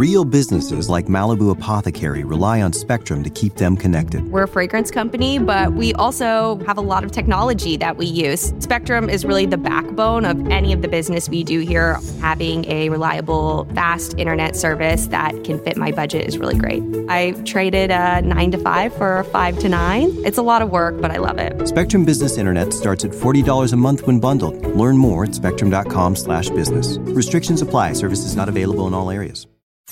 Real businesses like Malibu Apothecary rely on Spectrum to keep them connected. We're a fragrance company, but we also have a lot of technology that we use. Spectrum is really the backbone of any of the business we do here. Having a reliable, fast internet service that can fit my budget is really great. I traded a 9 to 5 for a 5 to 9. It's a lot of work, but I love it. Spectrum Business Internet starts at $40 a month when bundled. Learn more at spectrum.com/business. Restrictions apply. Services not available in all areas.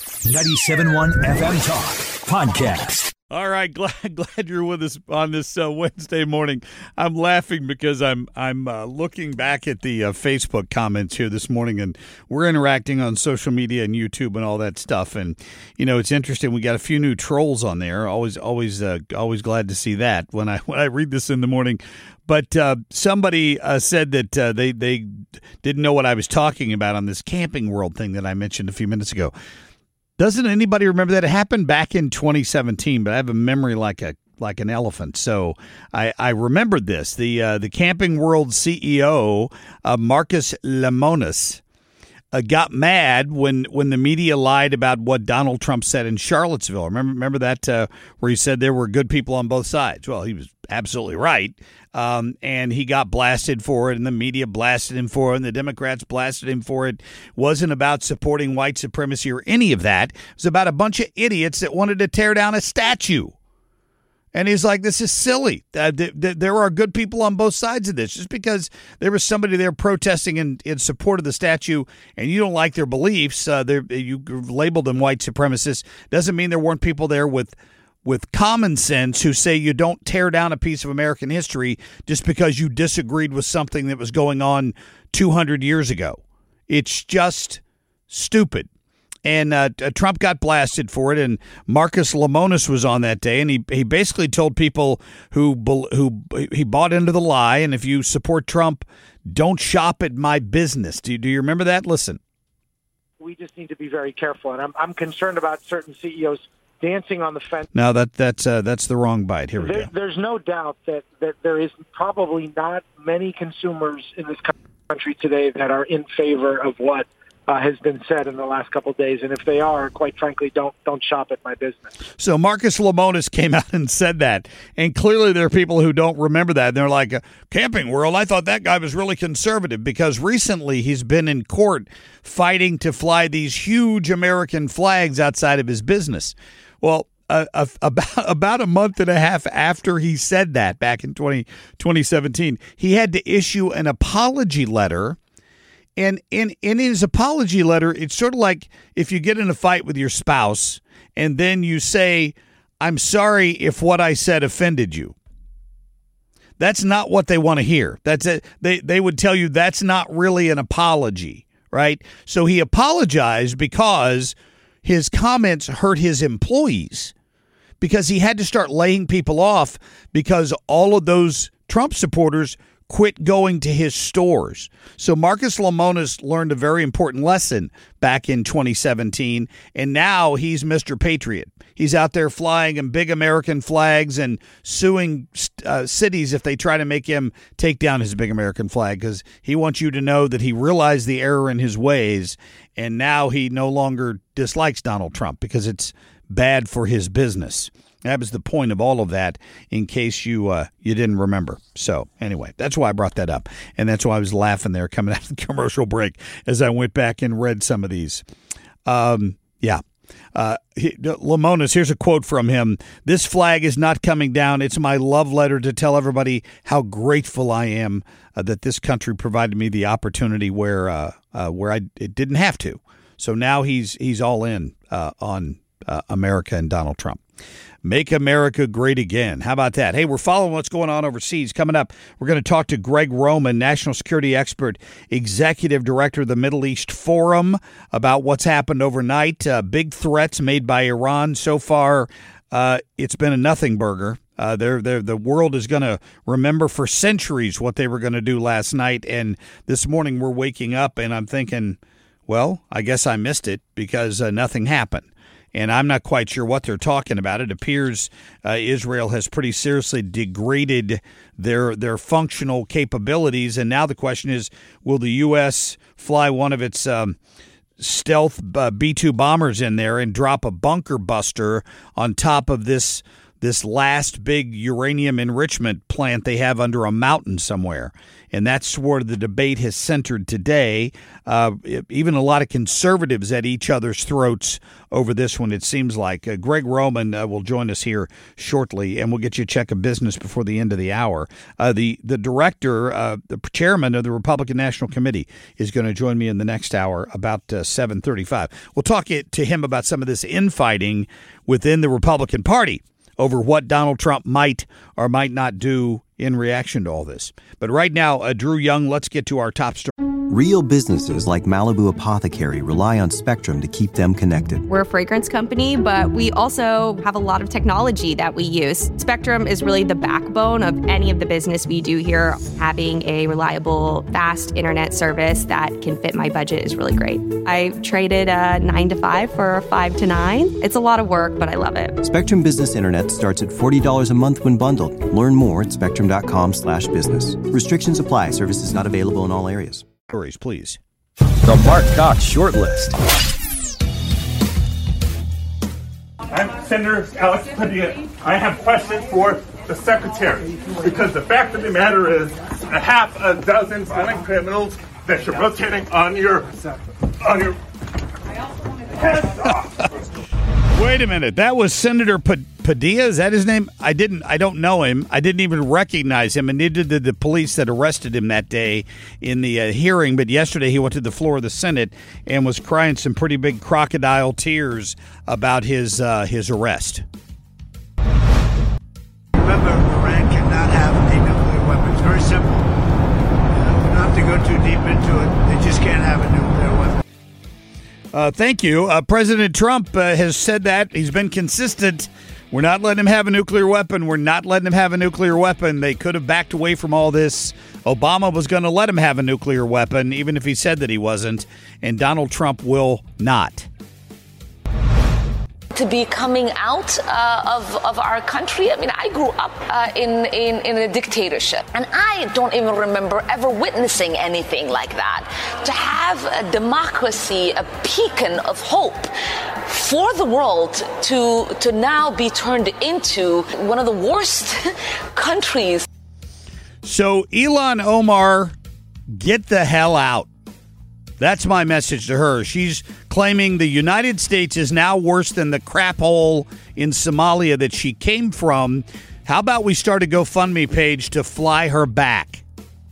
97.1 FM Talk Podcast. All right, glad you're with us on this Wednesday morning. I'm laughing because I'm looking back at the Facebook comments here this morning, and we're interacting on social media and YouTube and all that stuff. And it's interesting. We got a few new trolls on there. Always glad to see that when I read this in the morning. But somebody said that they didn't know what I was talking about on this Camping World thing that I mentioned a few minutes ago. Doesn't anybody remember that? It happened back in 2017, but I have a memory like an elephant. So I remembered this. The Camping World CEO, Marcus Lemonis, got mad when the media lied about what Donald Trump said in Charlottesville. Remember that where he said there were good people on both sides? Well, he was absolutely right. And he got blasted for it, and the media blasted him for it, and the Democrats blasted him for it. Wasn't about supporting white supremacy or any of that. It was about a bunch of idiots that wanted to tear down a statue. And he's like, this is silly. There are good people on both sides of this. Just because there was somebody there protesting in support of the statue and you don't like their beliefs, you labeled them white supremacists, doesn't mean there weren't people there with common sense who say you don't tear down a piece of American history just because you disagreed with something that was going on 200 years ago. It's just stupid. And Trump got blasted for it, and Marcus Lemonis was on that day, and he basically told people who he bought into the lie, and if you support Trump, don't shop at my business. Do you remember that? Listen. We just need to be very careful, and I'm concerned about certain CEOs dancing on the fence. No, that's the wrong bite. Here we go. There's no doubt that there is probably not many consumers in this country today that are in favor of what has been said in the last couple of days, and if they are, quite frankly, don't shop at my business. So Marcus Lemonis came out and said that, and clearly there are people who don't remember that. And they're like, Camping World, I thought that guy was really conservative, because recently he's been in court fighting to fly these huge American flags outside of his business. Well, about a month and a half after he said that back in 2017, he had to issue an apology letter. And in his apology letter, it's sort of like if you get in a fight with your spouse and then you say, I'm sorry if what I said offended you. That's not what they want to hear. That's it. They would tell you that's not really an apology, right? So he apologized because his comments hurt his employees, because he had to start laying people off because all of those Trump supporters quit going to his stores. So Marcus Lemonis learned a very important lesson back in 2017, and now he's Mr. Patriot. He's out there flying in big American flags and suing cities if they try to make him take down his big American flag, because he wants you to know that he realized the error in his ways, and now he no longer dislikes Donald Trump because it's bad for his business. That was the point of all of that, in case you didn't remember. So anyway, that's why I brought that up. And that's why I was laughing there coming out of the commercial break as I went back and read some of these. Lemonis, here's a quote from him. "This flag is not coming down. It's my love letter to tell everybody how grateful I am that this country provided me the opportunity where it didn't have to." So now he's all in on America and Donald Trump. Make America great again. How about that? Hey, we're following what's going on overseas. Coming up, we're going to talk to Greg Roman, national security expert, executive director of the Middle East Forum, about what's happened overnight. Big threats made by Iran. So far, it's been a nothing burger. The world is going to remember for centuries what they were going to do last night. And this morning we're waking up and I'm thinking, well, I guess I missed it because nothing happened. And I'm not quite sure what they're talking about. It appears Israel has pretty seriously degraded their functional capabilities. And now the question is, will the U.S. fly one of its stealth B-2 bombers in there and drop a bunker buster on top of this last big uranium enrichment plant they have under a mountain somewhere. And that's where the debate has centered today. Even a lot of conservatives at each other's throats over this one, it seems like. Greg Roman will join us here shortly, and we'll get you a check of business before the end of the hour. The director, the chairman of the Republican National Committee, is going to join me in the next hour about 7:35. We'll talk to him about some of this infighting within the Republican Party over what Donald Trump might or might not do in reaction to all this. But right now, Drew Young, let's get to our top story. Real businesses like Malibu Apothecary rely on Spectrum to keep them connected. We're a fragrance company, but we also have a lot of technology that we use. Spectrum is really the backbone of any of the business we do here. Having a reliable, fast internet service that can fit my budget is really great. I traded 9 to 5 for 5 to 9. It's a lot of work, but I love it. Spectrum Business Internet starts at $40 a month when bundled. Learn more at spectrum.com/business. Restrictions apply. Services not available in all areas. Stories, please. The Mark Cox Shortlist. I'm Senator Alex Padilla. I have questions for the Secretary, because the fact of the matter is a half a dozen violent criminals that you're rotating on your heads off. Wait a minute. That was Senator Padilla? Is that his name? I don't know him. I didn't even recognize him, and neither did the police that arrested him that day in the hearing. But yesterday he went to the floor of the Senate and was crying some pretty big crocodile tears about his arrest. Remember, Iran cannot have a nuclear weapon. It's very simple. Not to go too deep into it, they just can't have a nuclear weapon. Thank you. President Trump has said that. He's been consistent. We're not letting him have a nuclear weapon. We're not letting him have a nuclear weapon. They could have backed away from all this. Obama was going to let him have a nuclear weapon, even if he said that he wasn't. And Donald Trump will not. To be coming out of our country. I mean, I grew up in a dictatorship, and I don't even remember ever witnessing anything like that. To have a democracy, a beacon of hope for the world, to now be turned into one of the worst countries. So, Ilhan Omar, get the hell out. That's my message to her. She's claiming the United States is now worse than the crap hole in Somalia that she came from. How about we start a GoFundMe page to fly her back?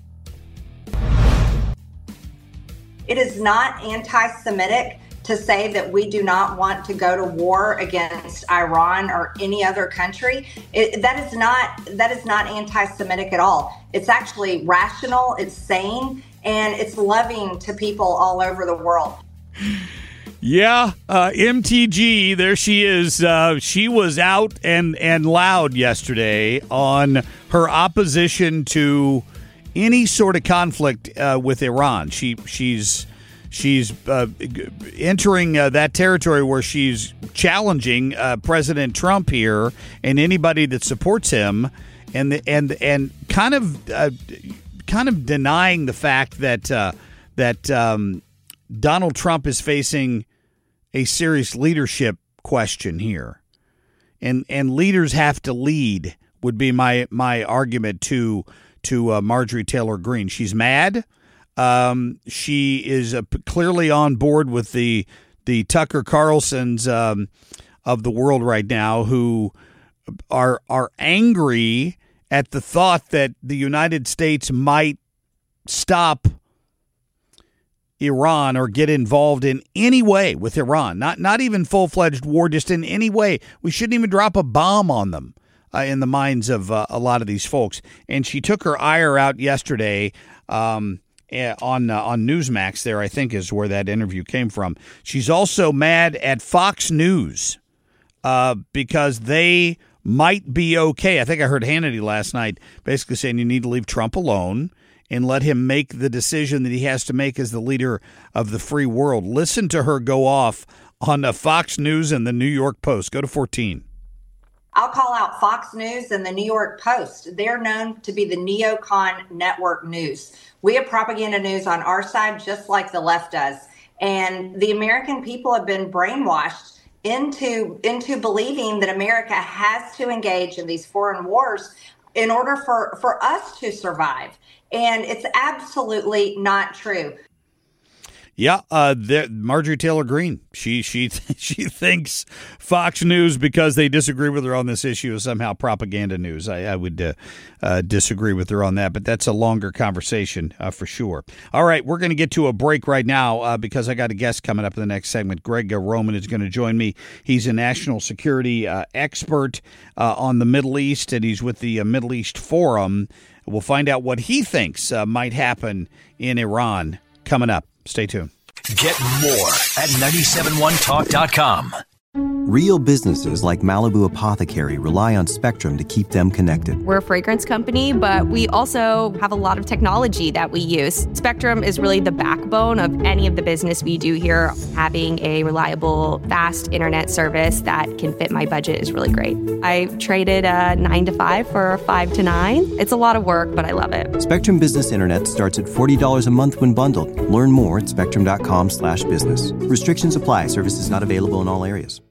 It is not anti-Semitic to say that we do not want to go to war against Iran or any other country. That is not anti-Semitic at all. It's actually rational, it's sane, and it's loving to people all over the world. Yeah, MTG, there she is. She was out and loud yesterday on her opposition to any sort of conflict with Iran. She's entering that territory where she's challenging President Trump here and anybody that supports him, and kind of denying the fact that Donald Trump is facing a serious leadership question here, and leaders have to lead would be my argument to Marjorie Taylor Greene. She's mad. She is clearly on board with the Tucker Carlsons of the world right now, who are angry at the thought that the United States might stop Iran or get involved in any way with Iran. Not even full-fledged war, just in any way. We shouldn't even drop a bomb on them in the minds of a lot of these folks. And she took her ire out yesterday on Newsmax there, I think is where that interview came from. She's also mad at Fox News because they might be okay. I think I heard Hannity last night basically saying you need to leave Trump alone and let him make the decision that he has to make as the leader of the free world. Listen to her go off on Fox News and the New York Post. Go to 14. I'll call out Fox News and the New York Post. They're known to be the neocon network news. We have propaganda news on our side, just like the left does. And the American people have been brainwashed into believing that America has to engage in these foreign wars in order for us to survive. And it's absolutely not true. Yeah, Marjorie Taylor Greene, she thinks Fox News, because they disagree with her on this issue, is somehow propaganda news. I would disagree with her on that, but that's a longer conversation for sure. All right, we're going to get to a break right now because I got a guest coming up in the next segment. Greg Roman is going to join me. He's a national security expert on the Middle East, and he's with the Middle East Forum. We'll find out what he thinks might happen in Iran coming up. Stay tuned. Get more at 971talk.com. Real businesses like Malibu Apothecary rely on Spectrum to keep them connected. We're a fragrance company, but we also have a lot of technology that we use. Spectrum is really the backbone of any of the business we do here. Having a reliable, fast internet service that can fit my budget is really great. I traded a 9 to 5 for a 5 to 9. It's a lot of work, but I love it. Spectrum Business Internet starts at $40 a month when bundled. Learn more at spectrum.com/business. Restrictions apply. Services not available in all areas.